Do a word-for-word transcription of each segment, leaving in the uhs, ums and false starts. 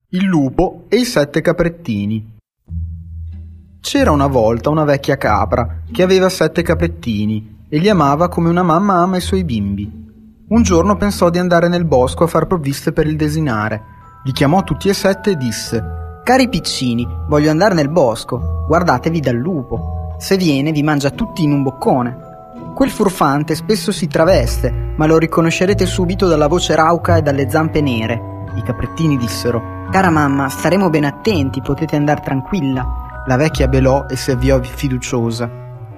Il lupo e i sette caprettini. C'era una volta una vecchia capra che aveva sette caprettini e li amava come una mamma ama i suoi bimbi. Un giorno pensò di andare nel bosco a far provviste per il desinare. Li chiamò tutti e sette e disse: «Cari piccini, voglio andare nel bosco, guardatevi dal lupo. Se viene vi mangia tutti in un boccone. Quel furfante spesso si traveste, ma lo riconoscerete subito dalla voce rauca e dalle zampe nere». I caprettini dissero: «Cara mamma, staremo ben attenti, potete andare tranquilla». La vecchia belò e si avviò fiduciosa.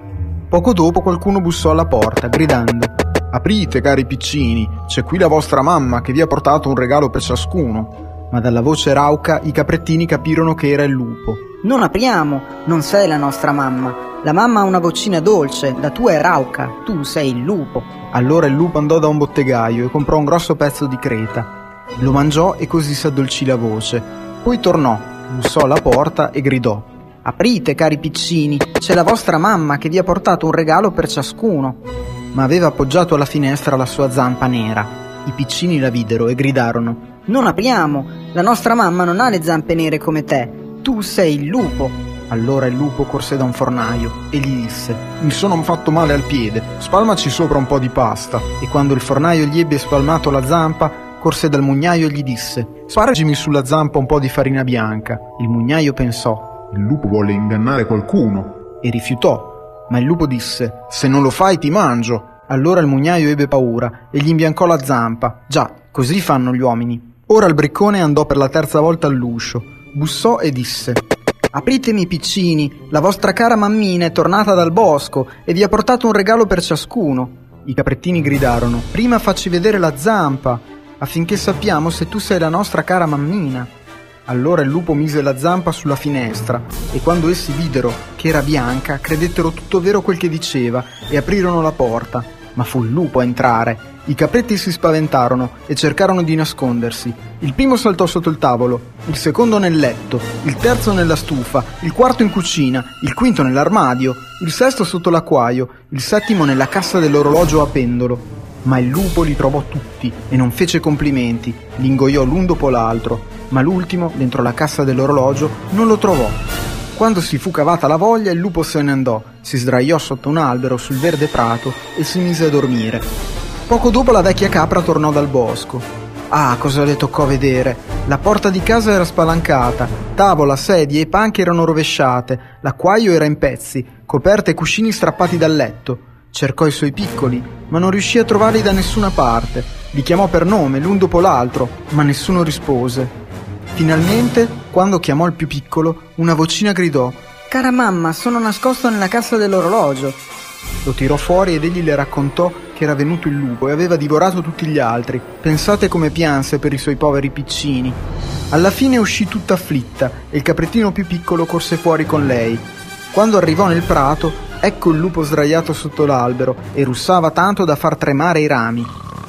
Poco dopo qualcuno bussò alla porta, gridando: «Aprite, cari piccini, c'è qui la vostra mamma che vi ha portato un regalo per ciascuno». Ma dalla voce rauca i caprettini capirono che era il lupo. «Non apriamo, non sei la nostra mamma. La mamma ha una vocina dolce, la tua è rauca, tu sei il lupo». Allora il lupo andò da un bottegaio e comprò un grosso pezzo di creta. Lo mangiò e così s'addolcì la voce. Poi tornò, bussò alla porta e gridò: «Aprite, cari piccini, c'è la vostra mamma che vi ha portato un regalo per ciascuno». Ma aveva appoggiato alla finestra la sua zampa nera. I piccini la videro e gridarono: «Non apriamo, la nostra mamma non ha le zampe nere come te, tu sei il lupo». Allora il lupo corse da un fornaio e gli disse: «Mi sono fatto male al piede, spalmaci sopra un po' di pasta». E quando il fornaio gli ebbe spalmato la zampa, corse dal mugnaio e gli disse: «Spargimi sulla zampa un po' di farina bianca». Il mugnaio pensò: «Il lupo vuole ingannare qualcuno», e rifiutò. Ma il lupo disse: «Se non lo fai ti mangio». Allora il mugnaio ebbe paura e gli imbiancò la zampa. Già, così fanno gli uomini. Ora il briccone andò per la terza volta all'uscio, bussò e disse: «Apritemi, piccini, la vostra cara mammina è tornata dal bosco e vi ha portato un regalo per ciascuno». I caprettini gridarono: «Prima facci vedere la zampa, affinché sappiamo se tu sei la nostra cara mammina». Allora il lupo mise la zampa sulla finestra e quando essi videro che era bianca credettero tutto vero quel che diceva e aprirono la porta. Ma fu il lupo a entrare. I capretti si spaventarono e cercarono di nascondersi. Il primo saltò sotto il tavolo, il secondo nel letto, il terzo nella stufa, il quarto in cucina, il quinto nell'armadio, il sesto sotto l'acquaio, il settimo nella cassa dell'orologio a pendolo. Ma il lupo li trovò tutti e non fece complimenti, li ingoiò l'un dopo l'altro, ma l'ultimo, dentro la cassa dell'orologio, non lo trovò. Quando si fu cavata la voglia, il lupo se ne andò, si sdraiò sotto un albero sul verde prato e si mise a dormire. Poco dopo la vecchia capra tornò dal bosco. Ah, cosa le toccò vedere! La porta di casa era spalancata, tavola, sedie e panche erano rovesciate, l'acquaio era in pezzi, coperte e cuscini strappati dal letto. Cercò i suoi piccoli, ma non riuscì a trovarli da nessuna parte. Li chiamò per nome, l'un dopo l'altro, ma nessuno rispose. Finalmente, quando chiamò il più piccolo, una vocina gridò: «Cara mamma, sono nascosto nella cassa dell'orologio». Lo tirò fuori ed egli le raccontò che era venuto il lupo e aveva divorato tutti gli altri. Pensate come pianse per i suoi poveri piccini. Alla fine uscì tutta afflitta e il caprettino più piccolo corse fuori con lei. Quando arrivò nel prato, ecco il lupo sdraiato sotto l'albero e russava tanto da far tremare i rami.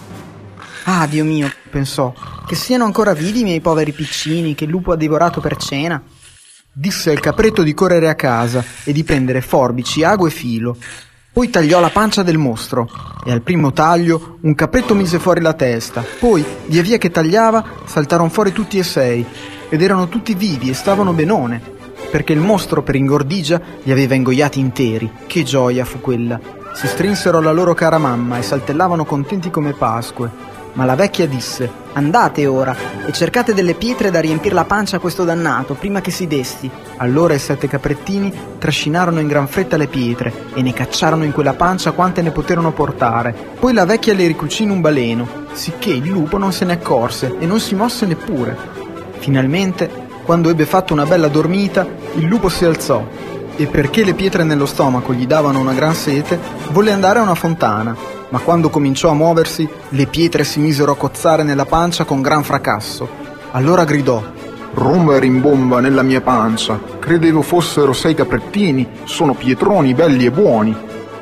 «Ah, Dio mio», pensò, «che siano ancora vivi i miei poveri piccini che il lupo ha divorato per cena». Disse al capretto di correre a casa e di prendere forbici, ago e filo. Poi tagliò la pancia del mostro e al primo taglio un capretto mise fuori la testa. Poi, via via che tagliava, saltarono fuori tutti e sei ed erano tutti vivi e stavano benone, perché il mostro per ingordigia li aveva ingoiati interi. Che gioia fu quella! Si strinsero alla loro cara mamma e saltellavano contenti come Pasque. Ma la vecchia disse: «Andate ora e cercate delle pietre da riempire la pancia a questo dannato prima che si desti». Allora i sette caprettini trascinarono in gran fretta le pietre e ne cacciarono in quella pancia quante ne poterono portare. Poi la vecchia le ricucì in un baleno, sicché il lupo non se ne accorse e non si mosse neppure. Finalmente, quando ebbe fatto una bella dormita, il lupo si alzò e, perché le pietre nello stomaco gli davano una gran sete, volle andare a una fontana. Ma quando cominciò a muoversi, le pietre si misero a cozzare nella pancia con gran fracasso. Allora gridò: «Romba e rimbomba nella mia pancia, credevo fossero sei caprettini, sono pietroni belli e buoni».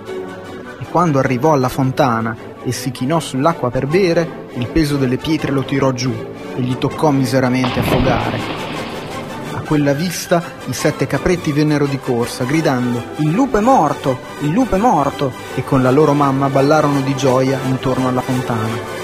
E quando arrivò alla fontana e si chinò sull'acqua per bere, il peso delle pietre lo tirò giù e gli toccò miseramente affogare. A quella vista i sette capretti vennero di corsa, gridando: «Il lupo è morto! Il lupo è morto!» e con la loro mamma ballarono di gioia intorno alla fontana.